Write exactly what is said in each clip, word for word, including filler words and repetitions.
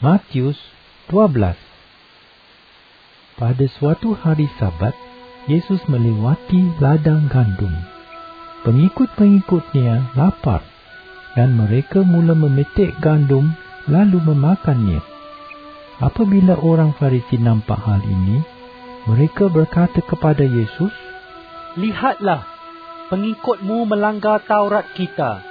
Matius dua belas. Pada suatu hari Sabat, Yesus melewati ladang gandum. Pengikut-pengikutnya lapar dan mereka mula memetik gandum lalu memakannya. Apabila orang Farisi nampak hal ini, mereka berkata kepada Yesus, "Lihatlah, pengikutmu melanggar Taurat kita.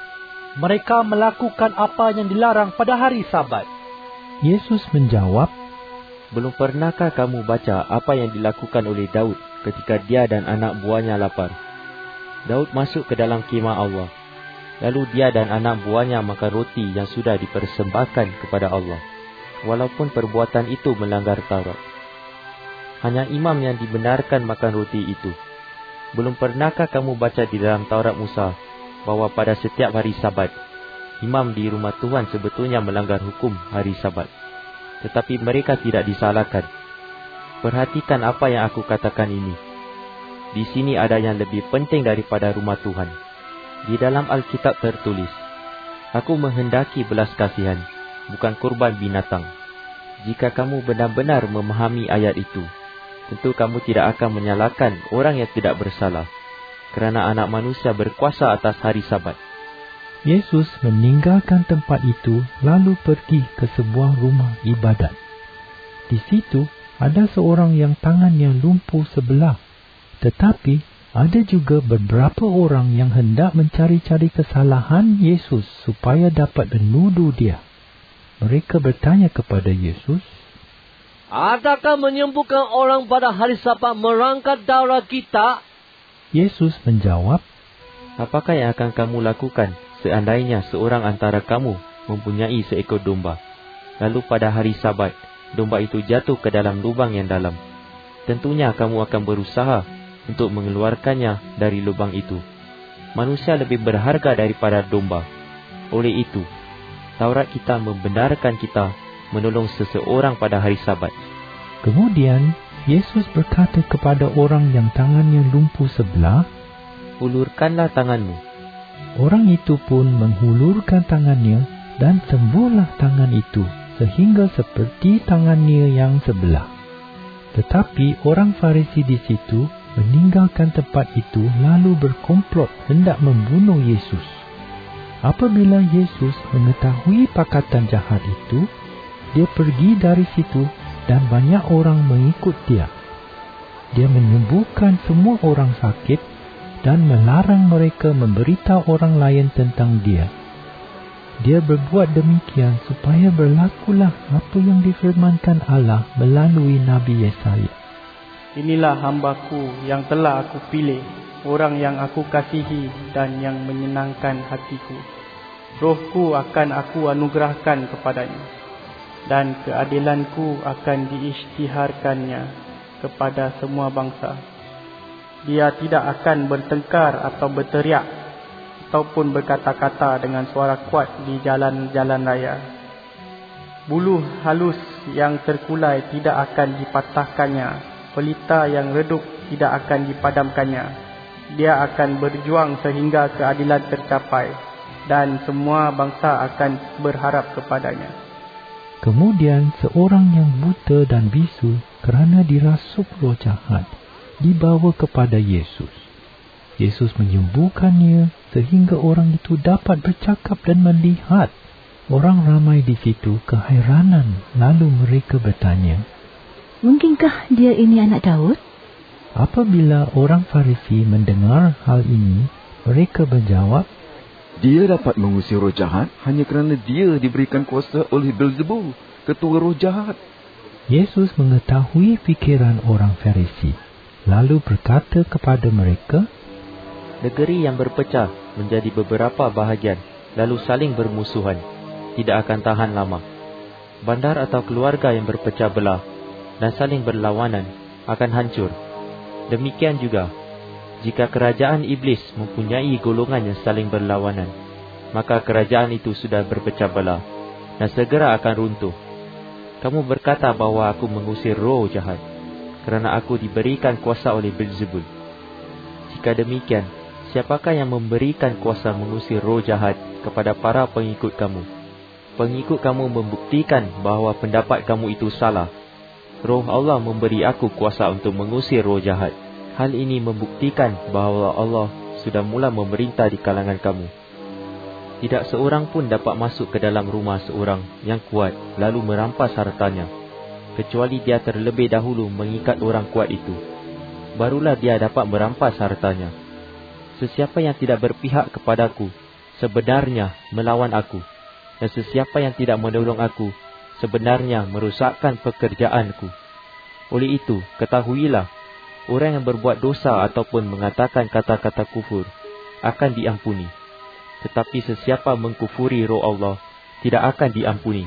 Mereka melakukan apa yang dilarang pada hari Sabat." Yesus menjawab, "Belum pernahkah kamu baca apa yang dilakukan oleh Daud ketika dia dan anak buahnya lapar? Daud masuk ke dalam kemah Allah. Lalu dia dan anak buahnya makan roti yang sudah dipersembahkan kepada Allah, walaupun perbuatan itu melanggar Taurat. Hanya imam yang dibenarkan makan roti itu. Belum pernahkah kamu baca di dalam Taurat Musa bahawa pada setiap hari Sabat, imam di rumah Tuhan sebetulnya melanggar hukum hari Sabat, tetapi mereka tidak disalahkan. Perhatikan apa yang aku katakan ini. Di sini ada yang lebih penting daripada rumah Tuhan. Di dalam Alkitab tertulis, aku menghendaki belas kasihan, bukan kurban binatang. Jika kamu benar-benar memahami ayat itu, tentu kamu tidak akan menyalahkan orang yang tidak bersalah, kerana anak manusia berkuasa atas hari Sabat." Yesus meninggalkan tempat itu lalu pergi ke sebuah rumah ibadat. Di situ ada seorang yang tangannya lumpuh sebelah, tetapi ada juga beberapa orang yang hendak mencari-cari kesalahan Yesus supaya dapat menuduh dia. Mereka bertanya kepada Yesus, "Adakah menyembuhkan orang pada hari Sabat melanggar Taurat kita?" Yesus menjawab, "Apakah yang akan kamu lakukan seandainya seorang antara kamu mempunyai seekor domba, lalu pada hari Sabat, domba itu jatuh ke dalam lubang yang dalam? Tentunya kamu akan berusaha untuk mengeluarkannya dari lubang itu. Manusia lebih berharga daripada domba. Oleh itu, Taurat kita membenarkan kita menolong seseorang pada hari Sabat." Kemudian, Yesus berkata kepada orang yang tangannya lumpuh sebelah, "Ulurkanlah tanganmu." Orang itu pun menghulurkan tangannya dan sembuhlah tangan itu sehingga seperti tangannya yang sebelah. Tetapi orang Farisi di situ meninggalkan tempat itu lalu berkomplot hendak membunuh Yesus. Apabila Yesus mengetahui pakatan jahat itu, dia pergi dari situ dan banyak orang mengikut dia. Dia menyembuhkan semua orang sakit dan melarang mereka memberitahu orang lain tentang dia. Dia berbuat demikian supaya berlakulah apa yang difirmankan Allah melalui Nabi Yesaya. "Inilah hamba-Ku yang telah Aku pilih, orang yang Aku kasihi dan yang menyenangkan hatiku. Roh-Ku akan Aku anugerahkan kepadanya, dan keadilan-Ku akan diisytiharkannya kepada semua bangsa. Dia tidak akan bertengkar atau berteriak ataupun berkata-kata dengan suara kuat di jalan-jalan raya. Buluh halus yang terkulai tidak akan dipatahkannya, pelita yang redup tidak akan dipadamkannya. Dia akan berjuang sehingga keadilan tercapai, dan semua bangsa akan berharap kepadanya." Kemudian seorang yang buta dan bisu kerana dirasuk roh jahat dibawa kepada Yesus. Yesus menyembuhkannya sehingga orang itu dapat bercakap dan melihat. Orang ramai di situ keheranan, lalu mereka bertanya, "Mungkinkah dia ini anak Daud?" Apabila orang Farisi mendengar hal ini, mereka menjawab, "Dia dapat mengusir roh jahat hanya kerana dia diberikan kuasa oleh Beelzebul, ketua roh jahat." Yesus mengetahui fikiran orang Farisi, lalu berkata kepada mereka, "Negeri yang berpecah menjadi beberapa bahagian, lalu saling bermusuhan, tidak akan tahan lama. Bandar atau keluarga yang berpecah belah dan saling berlawanan akan hancur. Demikian juga, jika kerajaan iblis mempunyai golongan yang saling berlawanan, maka kerajaan itu sudah berpecah belah dan segera akan runtuh. Kamu berkata bahawa aku mengusir roh jahat, kerana aku diberikan kuasa oleh Beelzebul. Jika demikian, siapakah yang memberikan kuasa mengusir roh jahat kepada para pengikut kamu? pengikut kamu membuktikan bahawa pendapat kamu itu salah. Roh Allah memberi aku kuasa untuk mengusir roh jahat. Hal ini membuktikan bahawa Allah sudah mula memerintah di kalangan kamu. Tidak seorang pun dapat masuk ke dalam rumah seorang yang kuat lalu merampas hartanya, kecuali dia terlebih dahulu mengikat orang kuat itu. Barulah dia dapat merampas hartanya. Sesiapa yang tidak berpihak kepadaku sebenarnya melawan aku, dan sesiapa yang tidak menolong aku sebenarnya merusakkan pekerjaanku. Oleh itu, ketahuilah, orang yang berbuat dosa ataupun mengatakan kata-kata kufur akan diampuni. Tetapi sesiapa mengkufuri roh Allah tidak akan diampuni.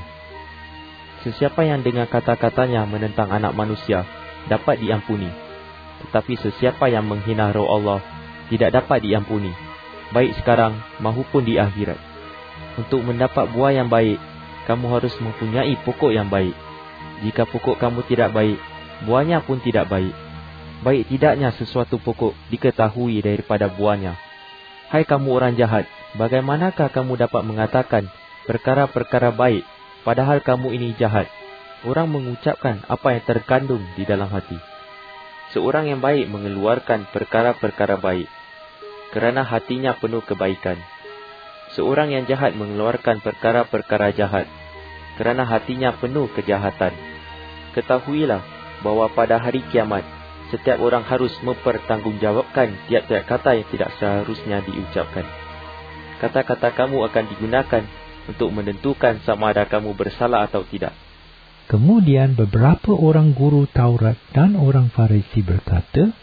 Sesiapa yang dengan kata-katanya menentang anak manusia dapat diampuni. Tetapi sesiapa yang menghina roh Allah tidak dapat diampuni, baik sekarang mahupun di akhirat. Untuk mendapat buah yang baik, kamu harus mempunyai pokok yang baik. Jika pokok kamu tidak baik, buahnya pun tidak baik. Baik tidaknya sesuatu pokok diketahui daripada buahnya. Hai kamu orang jahat, bagaimanakah kamu dapat mengatakan perkara-perkara baik, padahal kamu ini jahat? Orang mengucapkan apa yang terkandung di dalam hati. Seorang yang baik mengeluarkan perkara-perkara baik, kerana hatinya penuh kebaikan. Seorang yang jahat mengeluarkan perkara-perkara jahat, kerana hatinya penuh kejahatan. Ketahuilah bahawa pada hari kiamat, setiap orang harus mempertanggungjawabkan tiap-tiap kata yang tidak seharusnya diucapkan. Kata-kata kamu akan digunakan untuk menentukan sama ada kamu bersalah atau tidak. Kemudian beberapa orang guru Taurat dan orang Farisi berkata,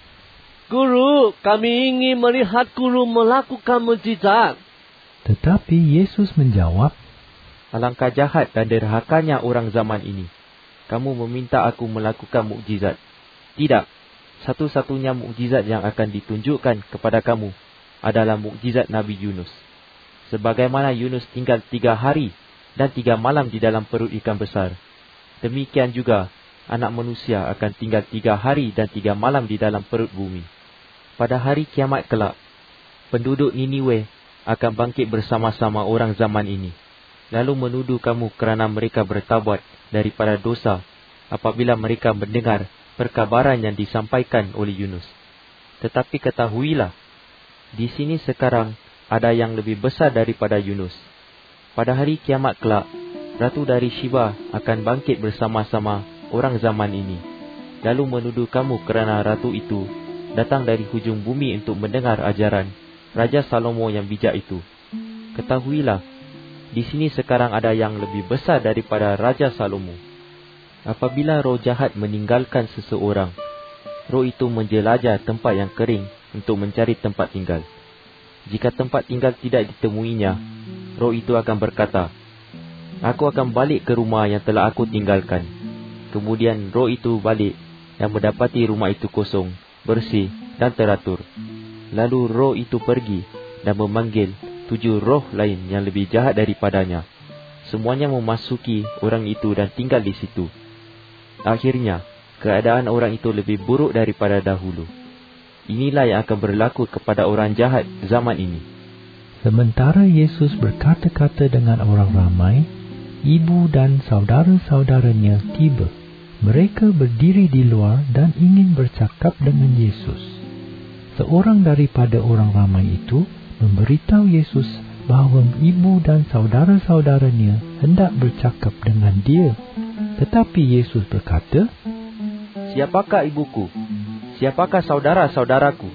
Guru, kami ingin melihat guru melakukan mukjizat. Tetapi Yesus menjawab, Alangkah jahat dan derhakanya orang zaman ini. Kamu meminta aku melakukan mukjizat. Tidak, satu-satunya mukjizat yang akan ditunjukkan kepada kamu adalah mukjizat Nabi Yunus. Sebagaimana Yunus tinggal tiga hari dan tiga malam di dalam perut ikan besar, demikian juga anak manusia akan tinggal tiga hari dan tiga malam di dalam perut bumi. Pada hari kiamat kelak, penduduk Niniwe akan bangkit bersama-sama orang zaman ini, lalu menuduh kamu kerana mereka bertaubat daripada dosa apabila mereka mendengar perkabaran yang disampaikan oleh Yunus. Tetapi ketahuilah, di sini sekarang ada yang lebih besar daripada Yunus. Pada hari kiamat kelak, Ratu dari Sheba akan bangkit bersama-sama orang zaman ini, lalu menuduh kamu kerana ratu itu datang dari hujung bumi untuk mendengar ajaran Raja Salomo yang bijak itu. Ketahuilah, di sini sekarang ada yang lebih besar daripada Raja Salomo. Apabila roh jahat meninggalkan seseorang, roh itu menjelajah tempat yang kering untuk mencari tempat tinggal. Jika tempat tinggal tidak ditemuinya, roh itu akan berkata, Aku akan balik ke rumah yang telah aku tinggalkan. Kemudian roh itu balik dan mendapati rumah itu kosong, bersih dan teratur. Lalu roh itu pergi dan memanggil tujuh roh lain yang lebih jahat daripadanya. Semuanya memasuki orang itu dan tinggal di situ. Akhirnya, keadaan orang itu lebih buruk daripada dahulu. Inilah yang akan berlaku kepada orang jahat zaman ini. Sementara Yesus berkata-kata dengan orang ramai, ibu dan saudara-saudaranya tiba. Mereka berdiri di luar dan ingin bercakap dengan Yesus. Seorang daripada orang ramai itu memberitahu Yesus bahawa ibu dan saudara-saudaranya hendak bercakap dengan dia. Tetapi Yesus berkata, Siapakah ibuku? Siapakah saudara-saudaraku?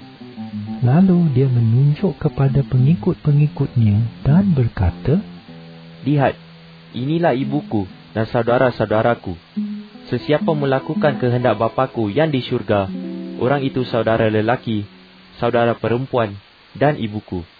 Lalu dia menunjuk kepada pengikut-pengikutnya dan berkata, Lihat, inilah ibuku dan saudara-saudaraku. Sesiapa melakukan kehendak Bapaku yang di syurga, orang itu saudara lelaki, saudara perempuan dan ibuku.